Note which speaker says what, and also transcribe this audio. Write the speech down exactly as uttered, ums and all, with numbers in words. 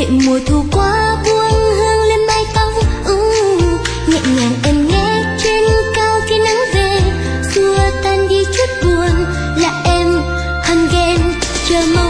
Speaker 1: mùa thu qua buông hương lên mái tóc. uh, nhẹ nhàng em nghe trên cao khi nắng về, xua tan đi chút buồn là em hằn ghen chờ mong.